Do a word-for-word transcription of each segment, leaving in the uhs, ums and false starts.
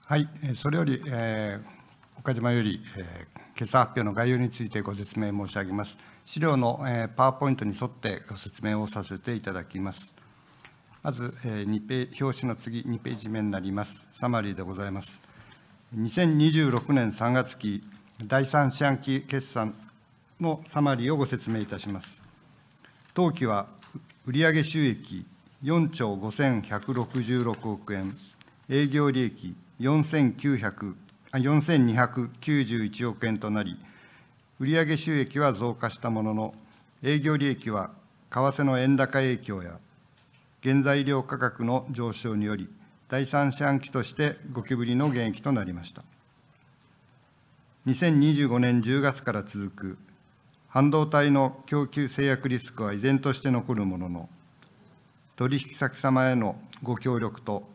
はい、それより、えー、岡島より、えー、決算発表の概要についてご説明申し上げます。資料の、えー、パワーポイントに沿ってご説明をさせていただきます。まず、えー、にページ、表紙の次、にページ目になります。サマリーでございます。にせんにじゅうろくねんさんがつ期だいさん四半期決算のサマリーをご説明いたします。当期は売上収益よんちょうごせんひゃくろくじゅうろくおくえん、営業利益よんせんにひゃくきゅうじゅういちおくえんとなり、売上収益は増加したものの、営業利益は為替の円高影響や原材料価格の上昇により、だいさん四半期としてごきぶりの減益となりました。にせんにじゅうごねんじゅうがつから続く半導体の供給制約リスクは依然として残るものの、取引先様へのご協力と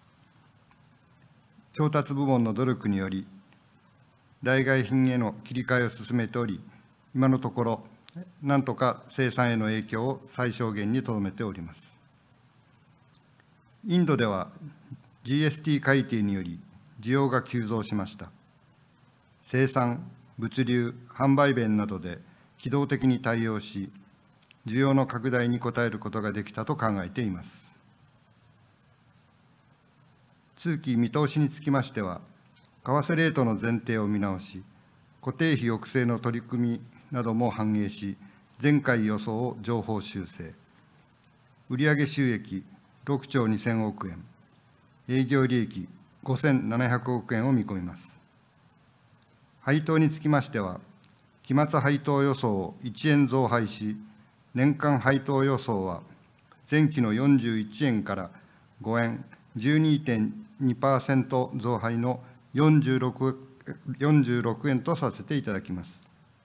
調達部門の努力により、代替品への切り替えを進めており、今のところ、なんとか生産への影響を最小限にとどめております。インドでは ジーエスティー 改定により需要が急増しました。生産、物流、販売面などで機動的に対応し、需要の拡大に応えることができたと考えています。通期見通しにつきましては、為替レートの前提を見直し、固定費抑制の取り組みなども反映し、前回予想を上方修正。売上収益ろくちょうにせんおくえん、営業利益ごせんななひゃくおくえんを見込みます。配当につきましては、期末配当予想をいちえん増配し、年間配当予想は前期のよんじゅういちえんからごえん、じゅうにてんにパーセント 増配のよんじゅうろくえんとさせていただきます。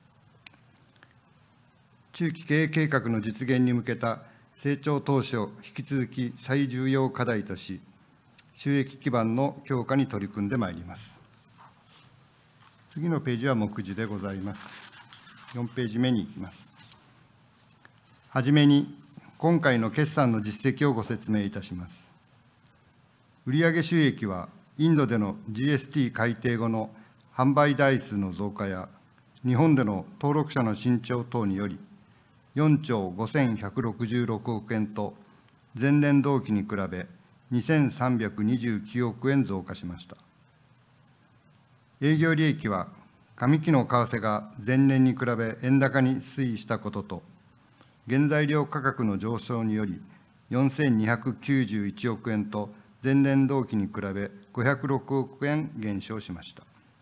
中期経営計画の実現に向けた成長投資を引き続き最重要課題とし、収益基盤の強化に取り組んでまいります。次のページは目次でございます。よんページ目に行きます。はじめに、今回の決算の実績をご説明いたします。売上収益は、インドでの ジーエスティー 改定後の販売台数の増加や、日本での登録者の伸長等により、よんちょうごせんひゃくろくじゅうろくおくえんと、前年同期に比べにせんさんびゃくにじゅうきゅうおくえん増加しました。営業利益は、上期の為替が前年に比べ円高に推移したことと、原材料価格の上昇により、よんせんにひゃくきゅうじゅういちおくえんと、前年同期に比べごひゃくろくおくえん減少しました。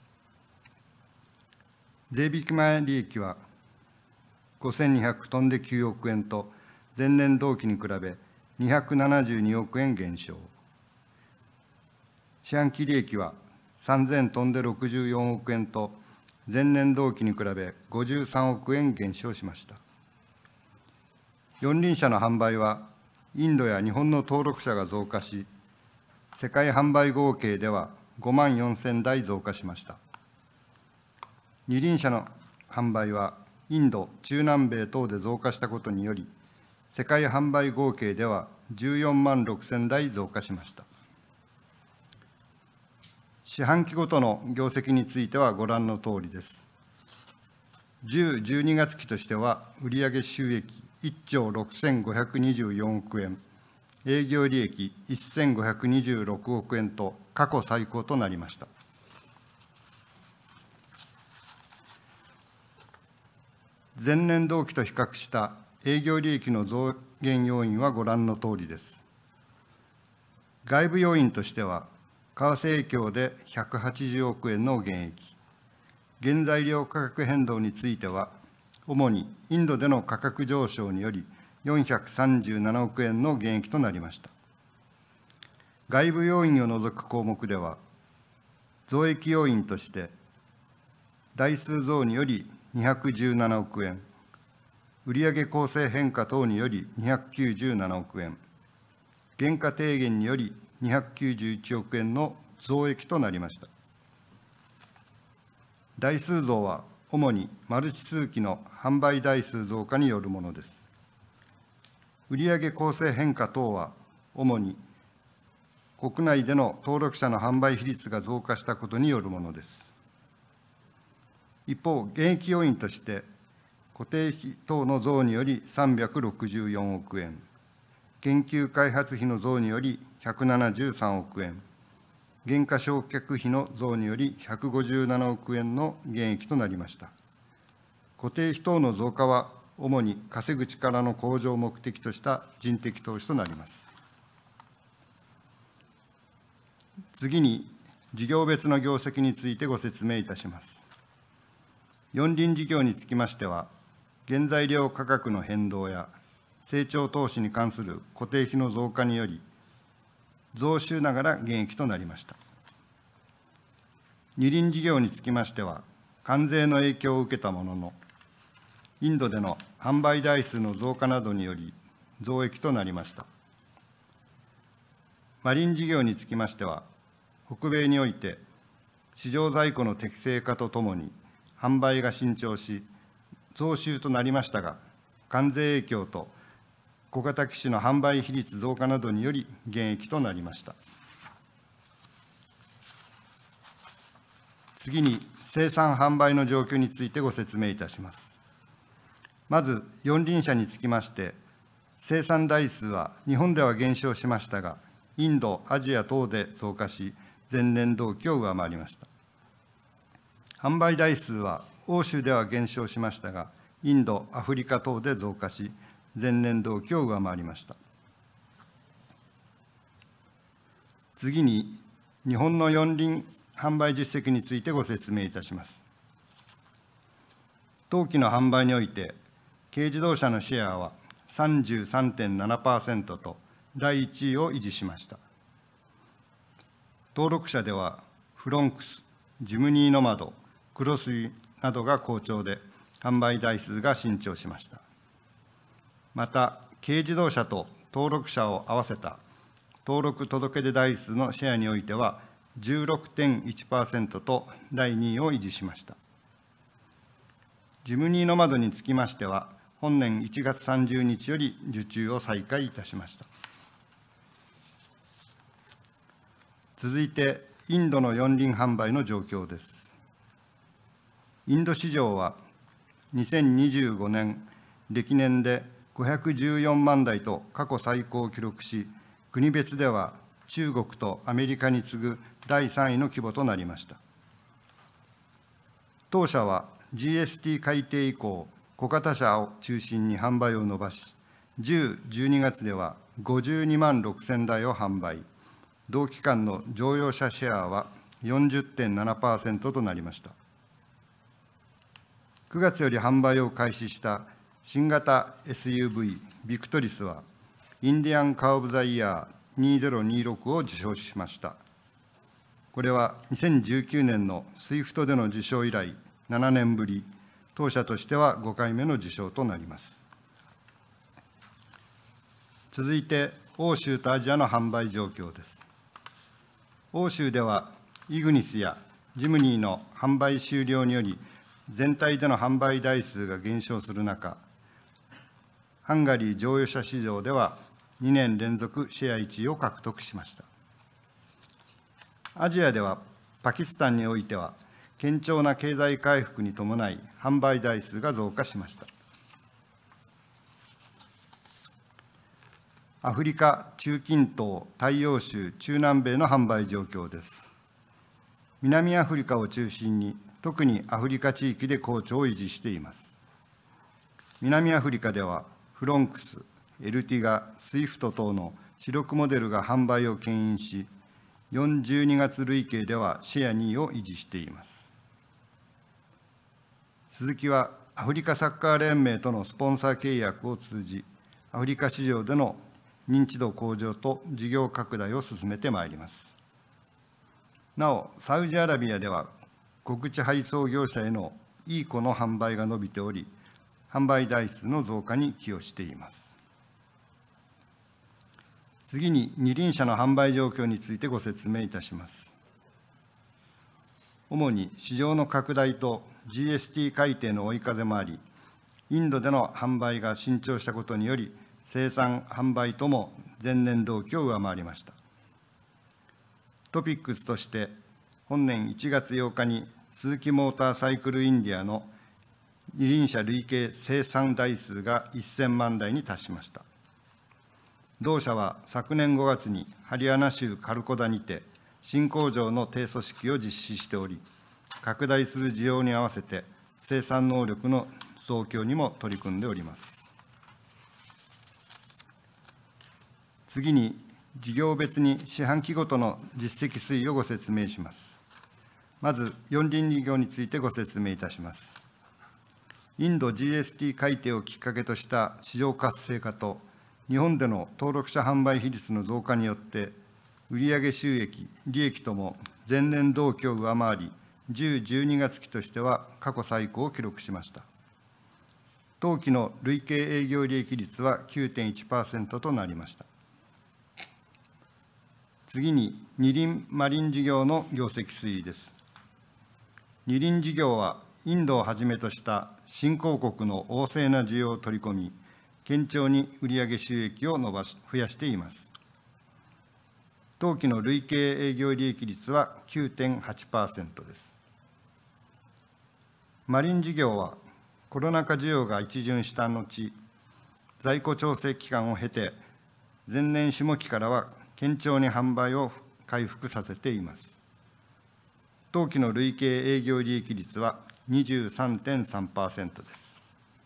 税引き前利益はごせんにひゃくトンできゅうおくえんと、前年同期に比べにひゃくななじゅうにおくえん減少。四半期利益はさんぜんトンでろくじゅうよんおくえんと、前年同期に比べごじゅうさんおくえん減少しました。四輪車の販売は、インドや日本の登録者が増加し、世界販売合計ではごまんよんせんだい増加しました。二輪車の販売は、インド、中南米等で増加したことにより、世界販売合計ではじゅうよんまんろくせんだい増加しました。四半期ごとの業績についてはご覧のとおりです。じゅう、じゅうにがつ期としては、売上収益いっちょうろくせんごひゃくにじゅうよんおくえん、営業利益せんごひゃくにじゅうろくおくえんと過去最高となりました。前年同期と比較した営業利益の増減要因はご覧のとおりです。外部要因としては、為替影響でひゃくはちじゅうおくえんの減益、原材料価格変動については、主にインドでの価格上昇により、よんひゃくさんじゅうななおくえんの減益となりました。外部要因を除く項目では、増益要因として、台数増によりにひゃくじゅうななおくえん、売上構成変化等によりにひゃくきゅうじゅうななおくえん、原価低減によりにひゃくきゅうじゅういちおくえんの増益となりました。台数増は、主にマルチ通期の販売台数増加によるものです。売上構成変化等は、主に国内での登録者の販売比率が増加したことによるものです。一方、減益要因として、固定費等の増によりさんびゃくろくじゅうよんおくえん、研究開発費の増によりひゃくななじゅうさんおくえん、減価償却費の増によりひゃくごじゅうななおくえんの減益となりました。固定費等の増加は、主に稼ぐ力の向上を目的とした人的投資となります。次に、事業別の業績についてご説明いたします。四輪事業につきましては、原材料価格の変動や成長投資に関する固定費の増加により、増収ながら減益となりました。二輪事業につきましては、関税の影響を受けたものの、インドでの販売台数の増加などにより、増益となりました。マリン事業につきましては、北米において、市場在庫の適正化とともに、販売が伸長し、増収となりましたが、関税影響と小型機種の販売比率増加などにより減益となりました。次に、生産販売の状況についてご説明いたします。まず、四輪車につきまして、生産台数は日本では減少しましたが、インド、アジア等で増加し、前年同期を上回りました。販売台数は欧州では減少しましたが、インド、アフリカ等で増加し、前年同期を上回りました。次に、日本の四輪販売実績についてご説明いたします。当期の販売において、軽自動車のシェアは さんじゅうさんてんななパーセント とだいいちいを維持しました。登録車では、フロンクス、ジムニーノマド、クロスイなどが好調で、販売台数が伸長しました。また、軽自動車と登録車を合わせた登録届出台数のシェアにおいては、じゅうろくてんいちパーセント とだいにいを維持しました。ジムニーノマドにつきましては、本年いちがつさんじゅうにちより受注を再開いたしました。続いて、インドの四輪販売の状況です。インド市場は、にせんにじゅうごねん、歴年でごひゃくじゅうよんまんだいと過去最高を記録し、国別では中国とアメリカに次ぐだいさんいの規模となりました。当社は ジーエスティー 改定以降、小型車を中心に販売を伸ばし、じゅう、じゅうにがつではごじゅうにまんろくせんだいを販売。同期間の乗用車シェアは よんじゅってんななパーセント となりました。くがつより販売を開始した新型 エスユーブイ ビクトリスは、インディアンカー・オブ・ザ・イヤーにせんにじゅうろくを受賞しました。これはにせんじゅうきゅうねんのスイフトでの受賞以来ななねんぶり、当社としてはごかいめの受賞となります。続いて、欧州とアジアの販売状況です。欧州では、イグニスやジムニーの販売終了により、全体での販売台数が減少する中、ハンガリー乗用車市場ではにねんれんぞくシェアいちいを獲得しました。アジアでは、パキスタンにおいては、堅調な経済回復に伴い、販売台数が増加しました。アフリカ、中近東、大洋州、中南米の販売状況です。南アフリカを中心に、特にアフリカ地域で好調を維持しています。南アフリカでは、フロンクス、エルティガ、スイフト等の主力モデルが販売を牽引し、よんじゅうにがつ累計ではシェアにいを維持しています。スズキはアフリカサッカー連盟とのスポンサー契約を通じ、アフリカ市場での認知度向上と事業拡大を進めてまいります。なお、サウジアラビアでは、国地配送業者へのイーコの販売が伸びており、販売台数の増加に寄与しています。次に、二輪車の販売状況についてご説明いたします。主に市場の拡大と ジーエスティー 改定の追い風もあり、インドでの販売が伸長したことにより、生産・販売とも前年同期を上回りました。 トピックスとして、本年いちがつようかにスズキモーターサイクルインディアの二輪車累計生産台数がせんまんだいに達しました。同社は昨年ごがつにハリヤナ州カルコダにて新工場の低組織を実施しており、拡大する需要に合わせて生産能力の増強にも取り組んでおります。次に、事業別に四半期ごとの実績推移をご説明します。まず、四輪事業についてご説明いたします。インド ジーエスティー 改定をきっかけとした市場活性化と、日本での登録者販売比率の増加によって、売上収益、利益とも前年同期を上回り、じゅう、じゅうにがつきとしては過去最高を記録しました。当期の累計営業利益率は きゅうてんいちパーセント となりました。次に、二輪マリン事業の業績推移です。二輪事業は、インドをはじめとした新興国の旺盛な需要を取り込み、堅調に売上収益を伸ばし増やしています。当期の累計営業利益率は きゅうてんはちパーセント です。マリン事業は、コロナ禍需要が一巡した後、在庫調整期間を経て、前年下期からは堅調に販売を回復させています。当期の累計営業利益率は にじゅうさんてんさんパーセント です。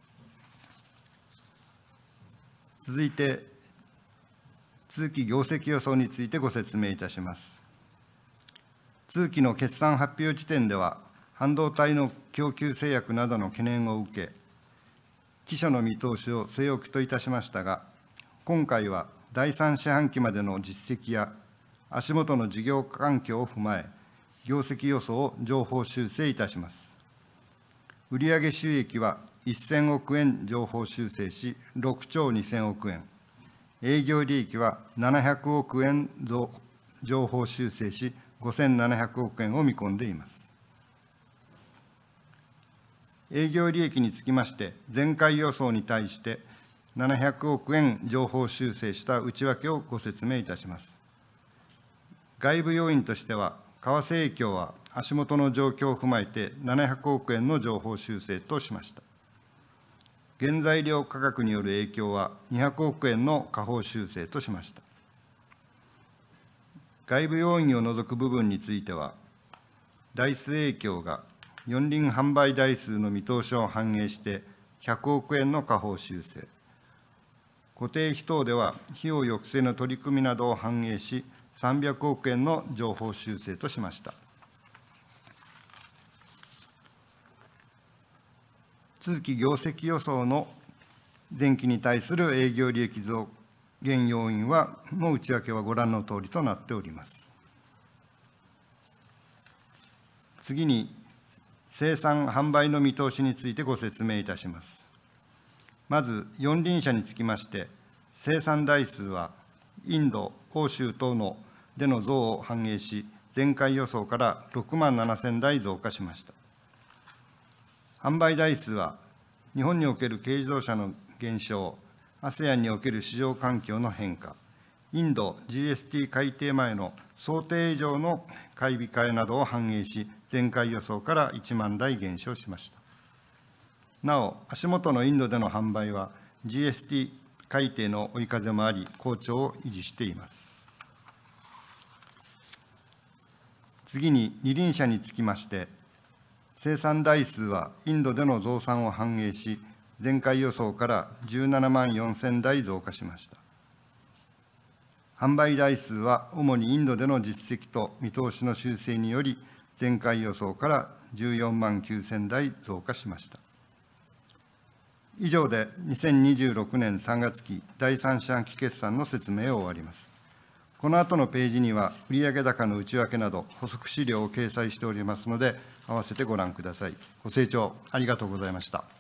続いて、通期業績予想についてご説明いたします。通期の決算発表時点では、半導体の供給制約などの懸念を受け、期初の見通しを据え置きといたしましたが、今回はだいさん四半期までの実績や足元の事業環境を踏まえ、業績予想を上方修正いたします。売上収益はせんおくえん上方修正し、ろくちょうにせんおくえん。営業利益はななひゃくおくえん上方修正し、ごせんななひゃくおくえんを見込んでいます。営業利益につきまして、前回予想に対してななひゃくおくえん上方修正した内訳をご説明いたします。外部要因としては、為替影響は足元の状況を踏まえてななひゃくおくえんの上方修正としました。原材料価格による影響はにひゃくおくえんの下方修正としました。外部要因を除く部分については、台数影響が四輪販売台数の見通しを反映してひゃくおくえんの下方修正、固定費等では費用抑制の取り組みなどを反映し、さんびゃくおくえんの上方修正としました。通期業績予想の前期に対する営業利益増減要因はの内訳はご覧のとおりとなっております。次に、生産・販売の見通しについてご説明いたします。まず、四輪車につきまして、生産台数はインド、欧州等のでの増を反映し、前回予想からろくまんななせんだい増加しました。販売台数は、日本における軽自動車の減少、アセアン における市場環境の変化、インド ジーエスティー 改定前の想定以上の買い控えなどを反映し、前回予想からいちまんだい減少しました。なお、足元のインドでの販売は、ジーエスティー 改定の追い風もあり、好調を維持しています。次に、二輪車につきまして、生産台数はインドでの増産を反映し、前回予想からじゅうななまんよんせんだい増加しました。販売台数は主にインドでの実績と見通しの修正により、前回予想からじゅうよんまんきゅうせんだい増加しました。以上でにせんにじゅうろくねんさんがつきだいさん四半期決算の説明を終わります。この後のページには、売上高の内訳など補足資料を掲載しておりますので、合わせてご覧ください。ご清聴ありがとうございました。